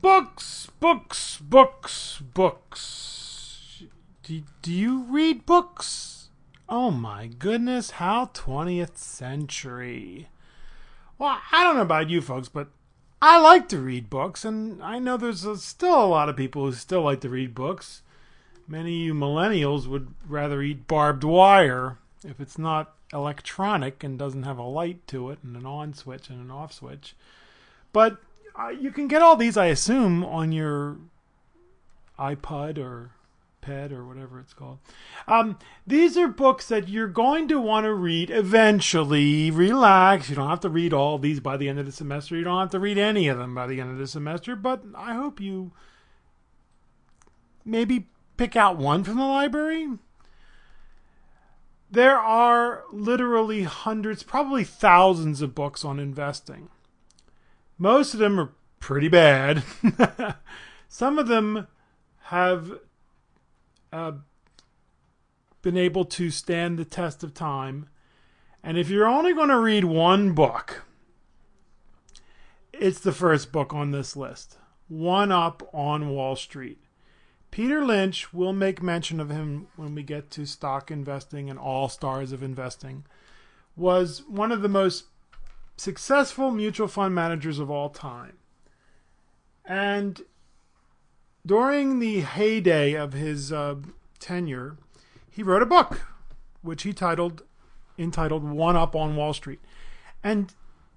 Books, books, books, books. Do you read books? Oh my goodness, how 20th century. Well, I don't know about you folks, but I like to read books, and I know there's still a lot of people who still like to read books. Many of you millennials would rather eat barbed wire if it's not electronic and doesn't have a light to it and an on switch and an off switch. But you can get all these, I assume, on your iPod or Ped or whatever it's called. These are books that you're going to want to read eventually. Relax. You don't have to read all these by the end of the semester. You don't have to read any of them by the end of the semester. But I hope you maybe pick out one from the library. There are literally hundreds, probably thousands of books on investing. Most of them are pretty bad. Some of them have been able to stand the test of time. And if you're only going to read one book, it's the first book on this list. One Up on Wall Street. Peter Lynch, will make mention of him when we get to stock investing and all stars of investing, was one of the most successful mutual fund managers of all time. And during the heyday of his tenure, he wrote a book, which he entitled One Up on Wall Street. And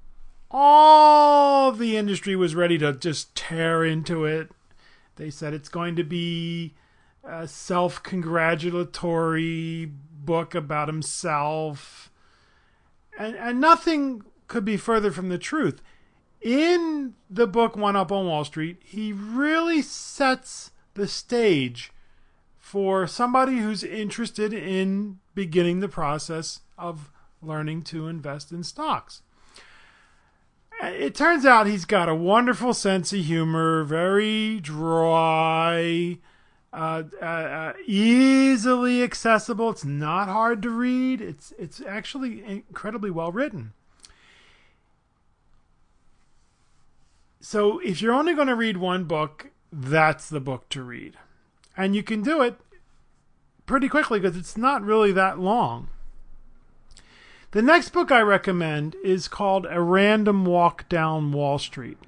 all the industry was ready to just tear into it. They said it's going to be a self-congratulatory book about himself. And nothing could be further from the truth. In the book One Up on Wall Street, he really sets the stage for somebody who's interested in beginning the process of learning to invest in stocks. It turns out he's got a wonderful sense of humor, very dry, easily accessible. It's not hard to read. It's actually incredibly well written. So if you're only going to read one book, that's the book to read. And you can do it pretty quickly because it's not really that long. The next book I recommend is called A Random Walk Down Wall Street.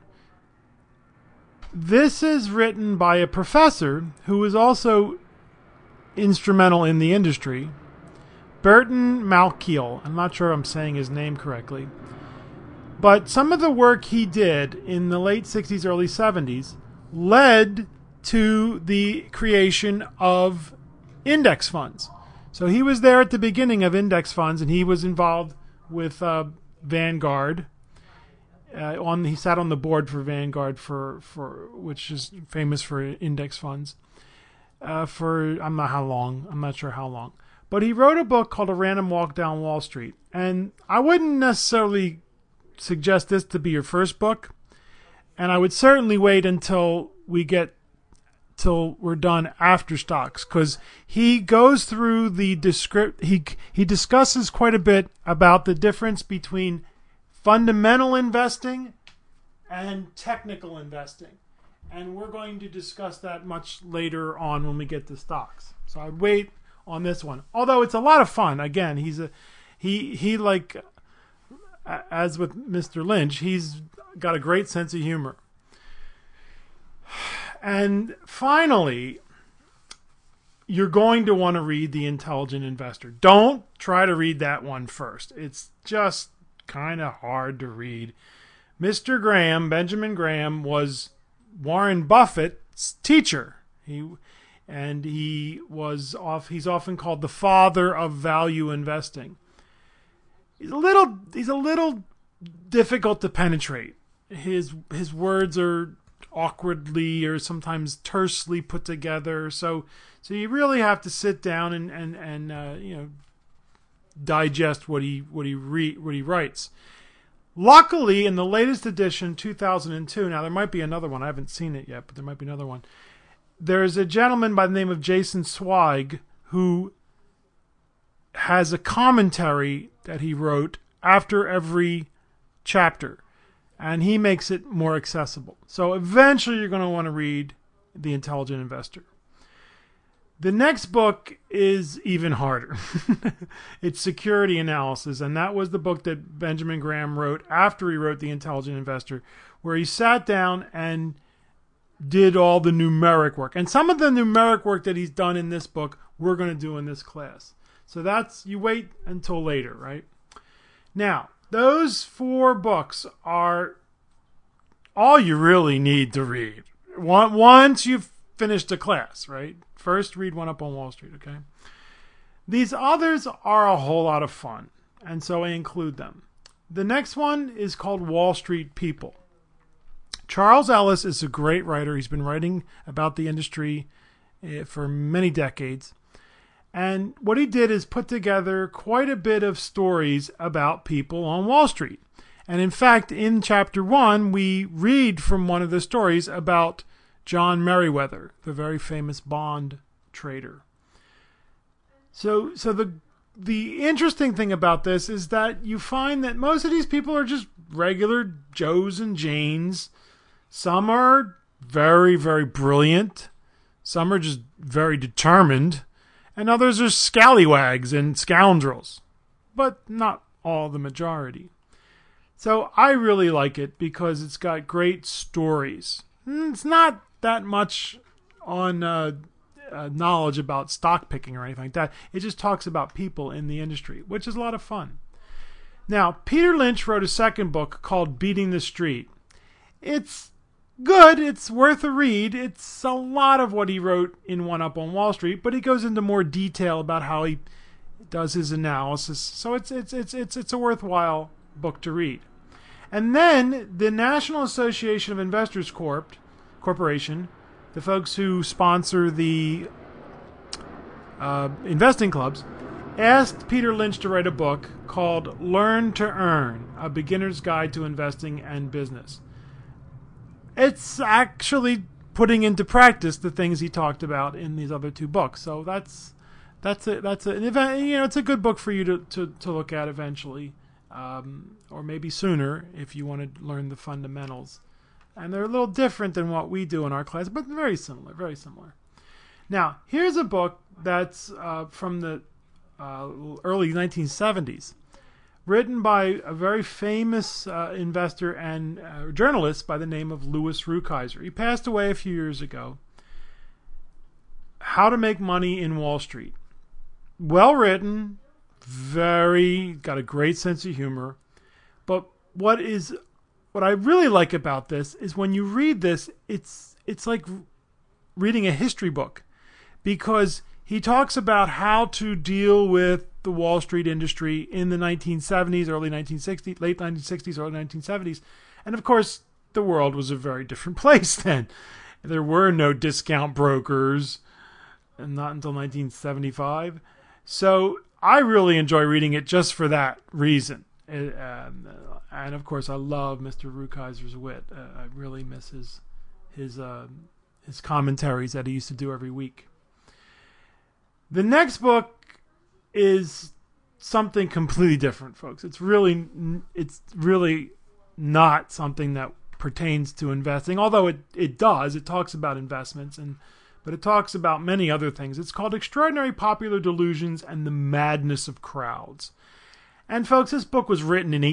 This is written by a professor who was also instrumental in the industry, Burton Malkiel. I'm not sure I'm saying his name correctly. But some of the work he did in the late 60s, early 70s led to the creation of index funds. So he was there at the beginning of index funds, and he was involved with Vanguard. He sat on the board for Vanguard, for which is famous for index funds. For I'm not sure how long. But he wrote a book called A Random Walk Down Wall Street, and I wouldn't necessarily suggest this to be your first book, and I would certainly wait until we're done after stocks, because he goes through the he discusses quite a bit about the difference between fundamental investing and technical investing, and we're going to discuss that much later on when we get to stocks. So I'd wait on this one, although it's a lot of fun. Again, he like, as with Mr. Lynch, he's got a great sense of humor. And finally, you're going to want to read The Intelligent Investor. Don't try to read that one first. It's just kind of hard to read. Mr. Graham, Benjamin Graham, was Warren Buffett's teacher. He's often called the father of value investing. He's a little difficult to penetrate. His words are awkwardly or sometimes tersely put together, so you really have to sit down and digest what he writes. Luckily, in the latest edition, 2002, now there might be another one, I haven't seen it yet, but there might be another one. There's a gentleman by the name of Jason Zweig who has a commentary that he wrote after every chapter. and he makes it more accessible. So eventually you're going to want to read The Intelligent Investor. The next book is even harder. It's Security Analysis, and that was the book that Benjamin Graham wrote after he wrote The Intelligent Investor, where he sat down and did all the numeric work. And some of the numeric work that he's done in this book, we're going to do in this class. So that's, you wait until later, right? Now, those 4 books are all you really need to read once you've finished a class, right? First, read One Up on Wall Street, okay? These others are a whole lot of fun, and so I include them. The next one is called Wall Street People. Charles Ellis is a great writer. He's been writing about the industry for many decades. And what he did is put together quite a bit of stories about people on Wall Street. And in fact, in chapter 1, we read from one of the stories about John Meriwether, the very famous bond trader. So the interesting thing about this is that you find that most of these people are just regular Joes and Janes. Some are very, very brilliant. Some are just very determined. And others are scallywags and scoundrels. But not all the majority. So I really like it because it's got great stories. It's not that much on knowledge about stock picking or anything like that. It just talks about people in the industry, which is a lot of fun. Now, Peter Lynch wrote a second book called Beating the Street. It's good. It's worth a read. It's a lot of what he wrote in One Up on Wall Street, but he goes into more detail about how he does his analysis. So it's a worthwhile book to read. And then the National Association of Investors Corporation, the folks who sponsor the investing clubs, asked Peter Lynch to write a book called Learn to Earn, A Beginner's Guide to Investing and Business. It's actually putting into practice the things he talked about in these other 2 books. So that's an event. You know, it's a good book for you to look at eventually, or maybe sooner if you want to learn the fundamentals. And they're a little different than what we do in our class, but very similar, very similar. Now, here's a book that's from the early 1970s, written by a very famous investor and journalist by the name of Louis Rukeyser. He passed away a few years ago. How to Make Money in Wall Street. Well written, got a great sense of humor. But what I really like about this is when you read this, it's like reading a history book, because he talks about how to deal with the Wall Street industry in the 1970s, early 1960s, late 1960s, early 1970s. And of course, the world was a very different place then. There were no discount brokers, and not until 1975. So I really enjoy reading it just for that reason. And of course, I love Mr. Rukeyser's wit. I really miss his commentaries that he used to do every week. The next book is something completely different, folks. It's really not something that pertains to investing, although it does. It talks about investments, but it talks about many other things. It's called Extraordinary Popular Delusions and the Madness of Crowds. And folks, this book was written in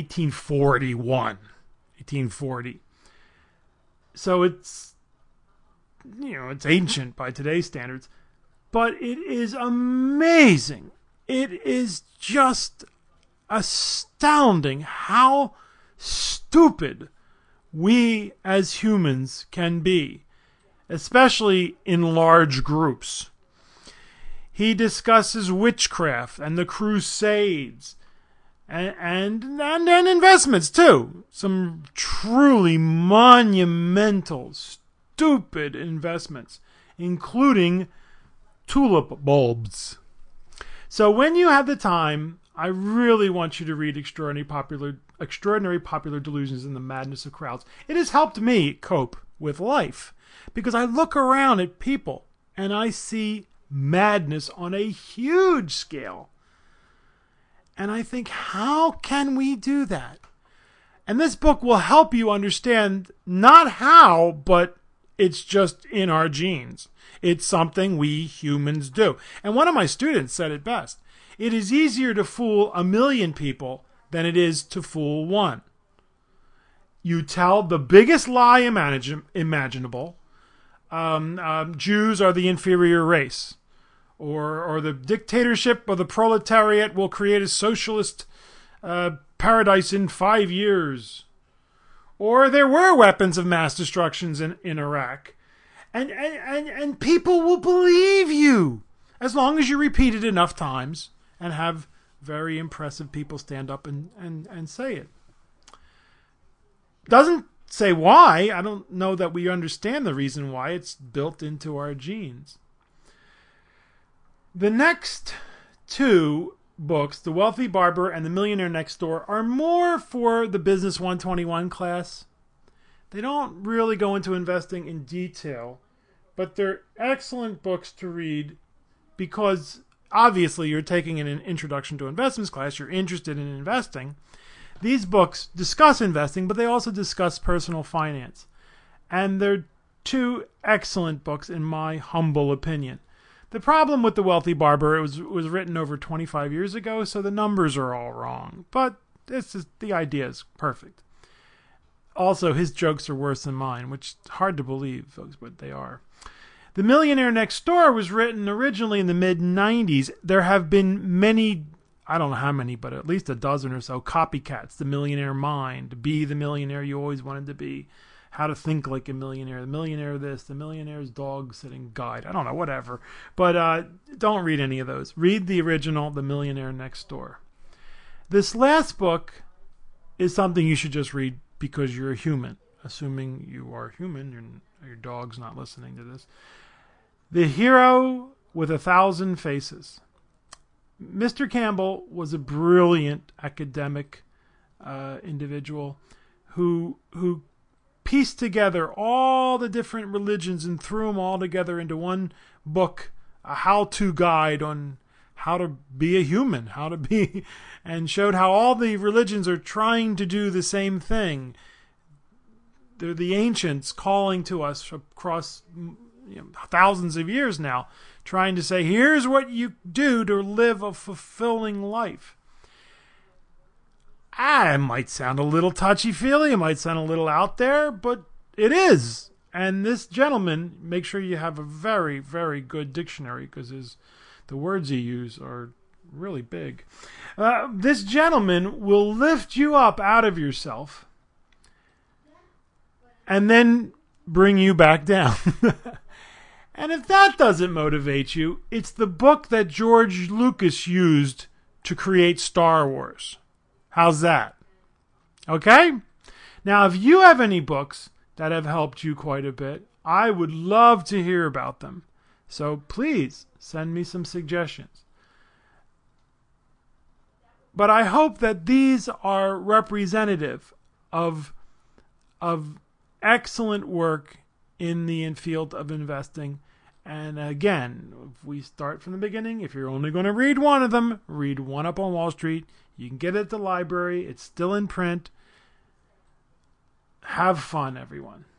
1840. So it's ancient by today's standards, but it is amazing. It is just astounding how stupid we as humans can be, especially in large groups. He discusses witchcraft and the Crusades and investments too. Some truly monumental, stupid investments, including tulip bulbs. So when you have the time, I really want you to read Extraordinary Popular Delusions and the Madness of Crowds. It has helped me cope with life, because I look around at people and I see madness on a huge scale. And I think, how can we do that? And this book will help you understand not how, but it's just in our genes. It's something we humans do. And one of my students said it best. It is easier to fool 1,000,000 people than it is to fool one. You tell the biggest lie imaginable. Jews are the inferior race. Or the dictatorship of the proletariat will create a socialist paradise in 5 years. Or there were weapons of mass destructions in Iraq. And people will believe you as long as you repeat it enough times and have very impressive people stand up and say it. Doesn't say why. I don't know that we understand the reason why. It's built into our genes. The next two books, The Wealthy Barber and The Millionaire Next Door, are more for the Business 121 class. They don't really go into investing in detail, but they're excellent books to read because obviously you're taking an introduction to investments class, you're interested in investing. These books discuss investing, but they also discuss personal finance. And they're two excellent books in my humble opinion. The problem with The Wealthy Barber, it was written over 25 years ago, so the numbers are all wrong. But the idea is perfect. Also, his jokes are worse than mine, which is hard to believe, folks, but they are. The Millionaire Next Door was written originally in the mid-90s. There have been many, I don't know how many, but at least a dozen or so copycats. The Millionaire Mind, Be the Millionaire You Always Wanted to Be, How to Think Like a Millionaire, The Millionaire This, The Millionaire's Dog Sitting Guide. I don't know, whatever. But don't read any of those. Read the original, The Millionaire Next Door. This last book is something you should just read because you're a human. Assuming you are human, your dog's not listening to this. The Hero with 1,000 Faces. Mr. Campbell was a brilliant academic individual who pieced together all the different religions and threw them all together into one book, a how-to guide on how to be a human, and showed how all the religions are trying to do the same thing. They're the ancients calling to us across thousands of years now, trying to say, here's what you do to live a fulfilling life. It might sound a little touchy-feely, it might sound a little out there, but it is. And this gentleman, make sure you have a very, very good dictionary, because the words he uses are really big. This gentleman will lift you up out of yourself and then bring you back down. And if that doesn't motivate you, it's the book that George Lucas used to create Star Wars. How's that? Okay? Now, if you have any books that have helped you quite a bit, I would love to hear about them. So please send me some suggestions. But I hope that these are representative of excellent work in the field of investing. And again, if we start from the beginning, if you're only going to read one of them, read One Up on Wall Street. You can get it at the library. It's still in print. Have fun, everyone.